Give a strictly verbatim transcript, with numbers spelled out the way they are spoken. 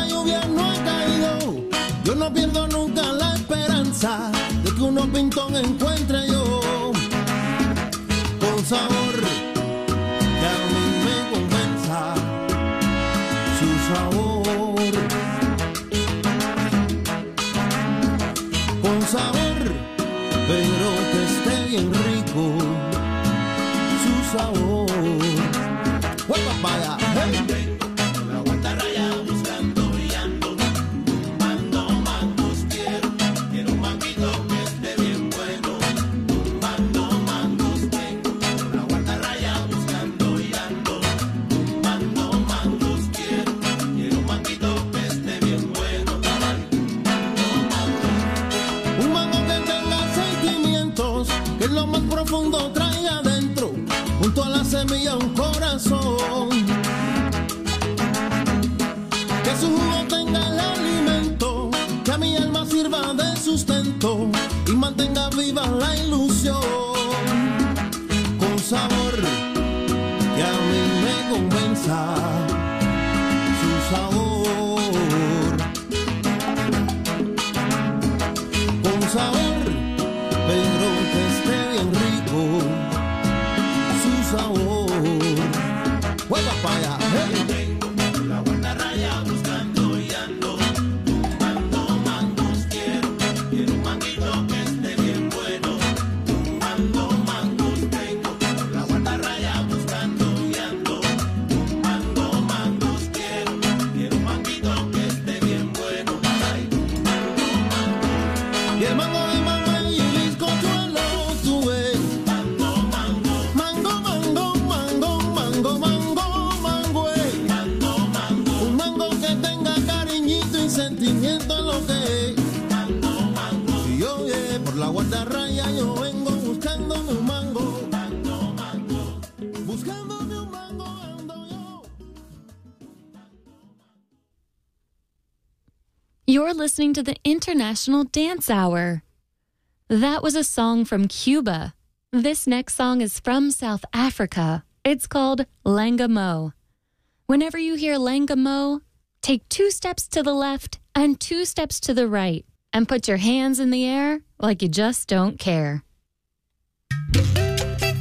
lluvia no ha caído, yo no pierdo nunca la esperanza de que unos pintón encuentre yo con sabor que a mí me compensa su sabor, con sabor, pero que esté bien rico su sabor. ¡Hueva para allá! ¡Hey! Lo más profundo traiga adentro, junto a la semilla un corazón, que su jugo tenga el alimento, que a mi alma sirva de sustento y mantenga viva la ilusión, con sabor que a mí me convenza su sabor, con sabor, pero que esté bien rico su sabor. ¡Juega para allá! ¡Hey! Tengo la guardarraya buscando y ando tumbando mangos. Quiero, quiero un manguito que esté bien bueno. Tumbando mangos tengo. La guardarraya buscando y ando tumbando mangos. Quiero, quiero un manguito que esté bien bueno. Ay, tumbando mangos. Y el mango de mango sentimiento es lo que es. Mango, mango. Y yo yeah, por la guardarraya yo vengo buscándome un mango. Mango, mango. Buscándome un mango ando yo. You're listening to the International Dance Hour. That was a song from Cuba. This next song is from South Africa. It's called Langamo. Whenever you hear Langamo, take two steps to the left and two steps to the right and put your hands in the air like you just don't care.